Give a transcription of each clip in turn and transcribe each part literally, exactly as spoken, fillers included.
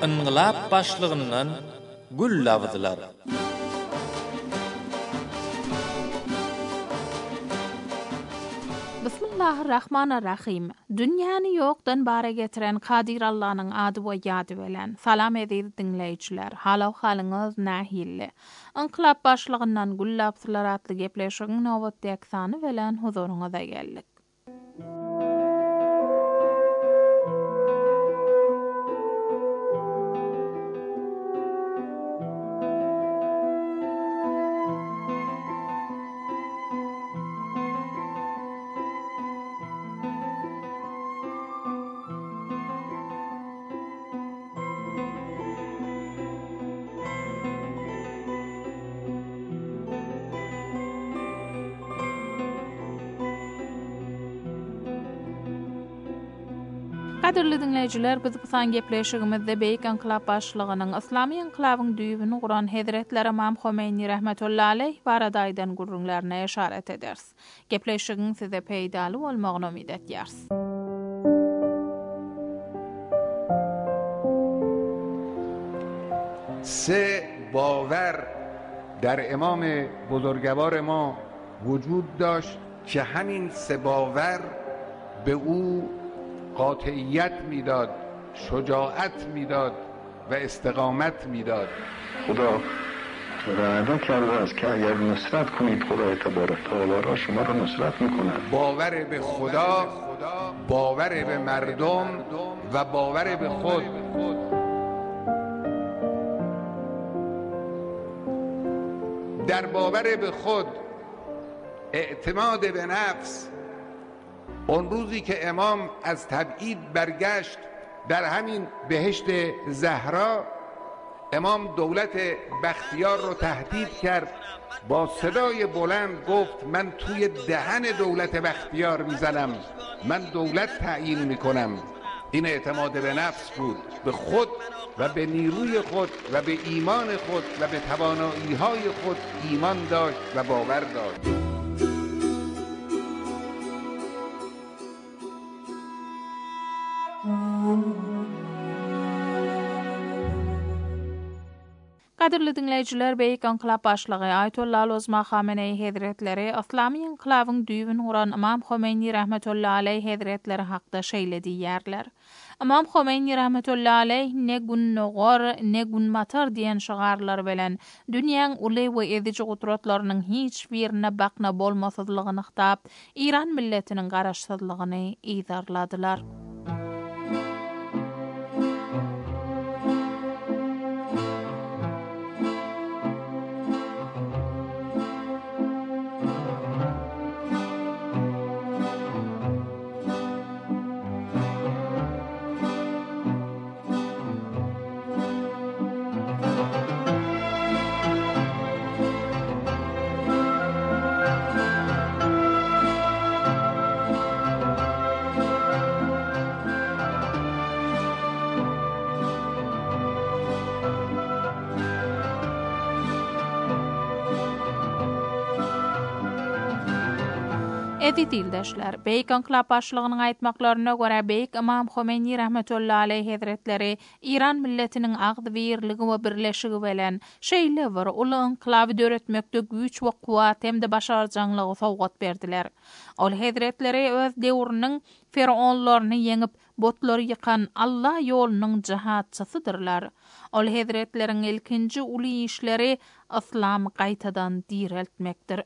ıngılap başlığından gül lavdılar. Bismillahirrahmanirrahim. Dünýäni ýokdan bara getiren Kadir Allah'nyň ady we ýady bilen. Salam edip dinleýijiler. Halaw halyňyz nähilli? Inqilab başlygyndan gül lavdylar atly gepleşigiň nowatdaky sany bilen huzuruňyza geldik. Kadirli dinleýijiler, biz bu san gepleşigimizde Beýik Inqilab başlygynyň Islamy inqilabyň düýbüni guran Hezretler Imam Homeini rahmetullahi aleyh barada aýdan gurrunlaryna işaret ederiz. Gepleşigiň size peýdaly bolmagyny umyt edýäris. سه باور در امام بزرگوار ما وجود داشت که همین سه باور به او قاطعیت میداد، شجاعت میداد و استقامت میداد. خدا وعده کرده است که اگر نصرت کنید خدای تبارک تعالی را شما را نصرت میکند. باور به خدا، باور به مردم و باور به خود. در باور به خود اعتماد به نفس، اون روزی که امام از تبعید برگشت در همین بهشت زهرا، امام دولت بختیار رو تهدید کرد، با صدای بلند گفت من توی دهن دولت بختیار میزنم، من دولت تعیین میکنم. این اعتماد به نفس بود، به خود و به نیروی خود و به ایمان خود و به توانایی‌های خود ایمان داشت و باور داشت. Kadirli dinleýijiler, Beýik Inqilab başlygy Aýatollah Ulama Hameneý Hezretleri Islamy inqilabyň düýbüni guran Imam Homeini rahmetullahi aleyh Hezretleri hakda şeýle diýýärler. Imam Homeini rahmetullahi aleyh ne gün nogor, ne gün matar diýen şigarlar bilen dünýäň uly we edici gudratlarynyň hiç birine bakna bolmasyzlygyny hytap, İran milletiniň garaşsyzlygyny iýdarladylar. Edi dildeşler, Beýik Inqilab başlygynyň aýtmaklaryna görä Beýik Imam Homeini rahmetullahi aleyh Hezretleri İran milletiniň agdy birligi we birleşigi bilen şeýle bir uly inqilaby döretmekde güýç we kuwat hemde başarjanylygy sowgat berdiler. Ol Hezretleri öz döwrüniň feronlaryny yeňip botlary ýykan Allah ýolunyň jihatçysydyrlar. Ol Hezretleriň ilkinji uly işleri islamy gaýtadan direltmekdir.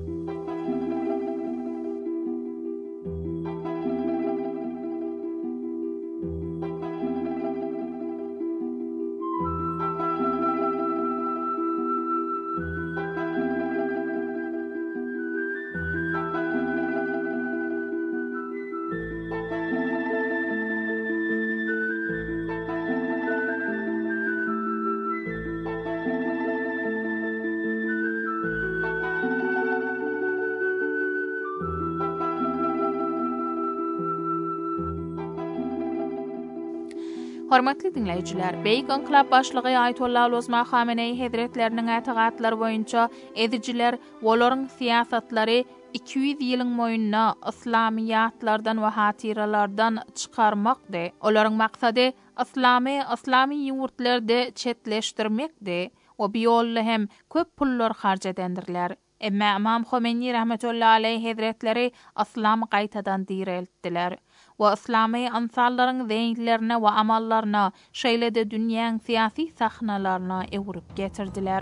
Hormatly dinleýijiler, Beýik Inqilab başlygy Aýatollah Ulama Hameneý Hezretleriniň ätigatlary boýunça edijiler, olaryň siýasatlary iki yüz ýylyň moýunna islamiyatlardan we hatiralardan çykarmakdy. Olaryň maksady islamy islamy ýurtlarda çetleşdirmekdi we bu ýolla hem köp pullar harç edendirler. Emma Imam Khomeini rahmetullahi aleyh hazretleri islamy gaýtadan direltdiler we islamy ansallaryň zeýnlerine we amallaryna şeýlede dünýäň syýasy sahnalaryna ewrip getirdiler.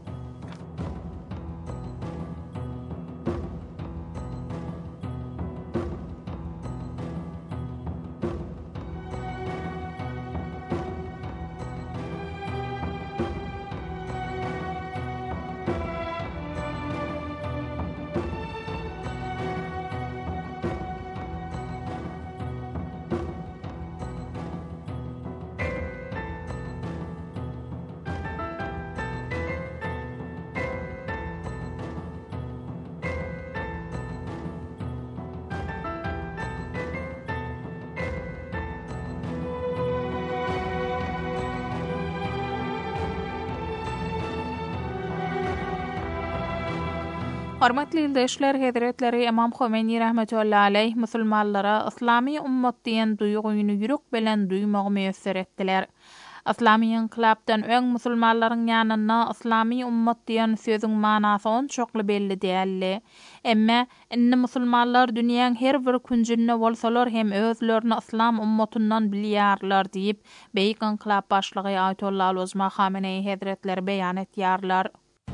Hormatly ýoldaşlar, hazretleri Imam Khomeini rahmetullahi aleyh musulmanlara islami ummat diýen duýguny ýürek bilen duýmagy müýesser etdiler. Islami inqilabdan öň musulmanlaryň ýanyna islami ummat diýen sözüň manasy onçokly belli däldi. Emma inni musulmanlar dünýäň her bir künjünde bolsalar hem özlerini islam ummatyndan bilýärler diýip beýik inqilab başlygy Ayatollah Ozma Khamenei hazretleri beýan etýärler.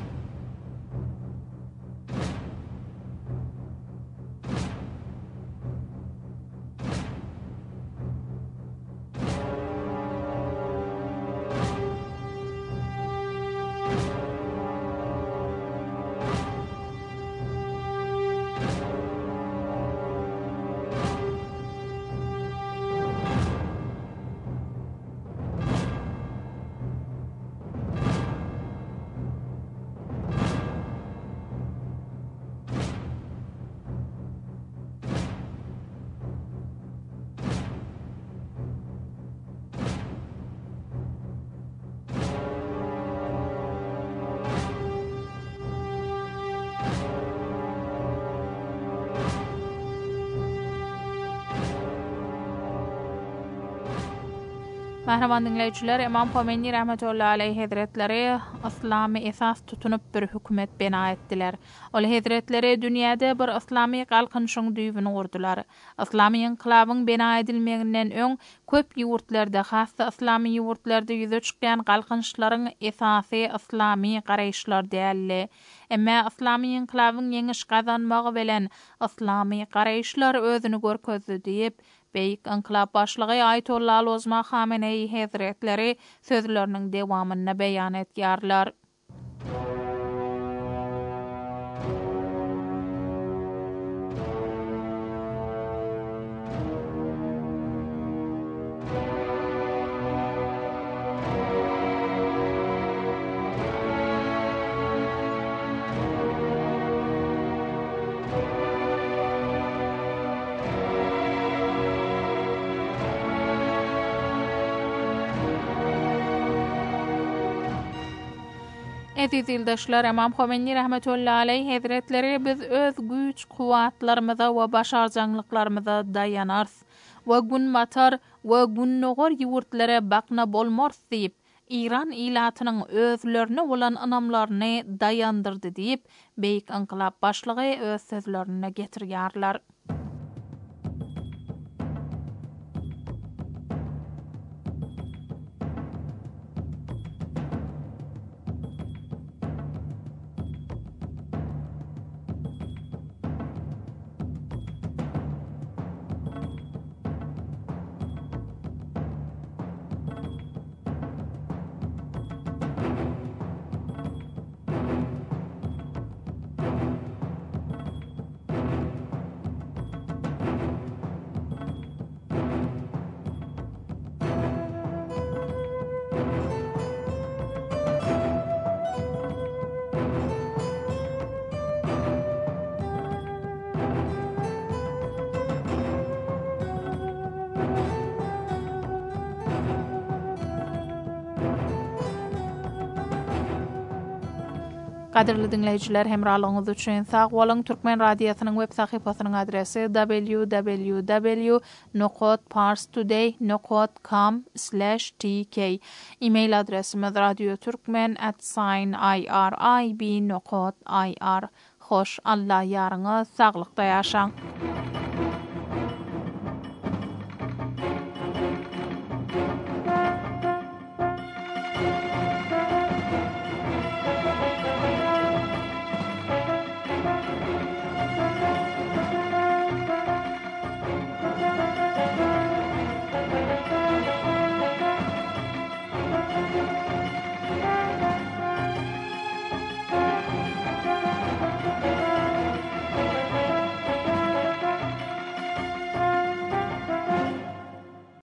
Mahraman dinleyijiler, Imam Khomeini rahmetullahi aleyh hazretleri islamy esas tutunup bir hökümet bina etdiler. Ol hazretleri dünýäde bir islamy galkynşyň düýbüni gurdular. Islamy inqilabyň bina edilmeginden öň köp ýurtlarda, hassa islamy ýurtlarda ýüze çykýan galkynşlaryň esasy islamy garaýşlar däldi. Emma islamy inqilabyň ýeňiş gazanmagy bilen islamy garaýşlar özüni görkezdi diýip beýik inqilab başlygy Ayatollah Ozma Khamenei hazretleri sözleriniň dewamyny beýan etýärler. Aziz ýoldaşlar, Imam Khomeini rahmetullahi aleyh hazretleri biz öz güç, kuwatlarymyza we başarjanlyklarymyza dayanars we gün batar we gün nogor ýurtlara bakna bolmars diýip İran ilatynyň özlerine bolan anamlaryny dayandyrdy diýip beýik inqilab başlygy öz sözlerine getirýärler. Qadirli dinleyiciler, hemralığınız üçün sağ olun. Türkmen Radyosu'nun web sahipasynyň adresi w w w nokta parstoday nokta com slash t k. E-mail adresimiz radioturkmen at irib nokta ir. Hoş, Allah yarına sağlıkta yaşan.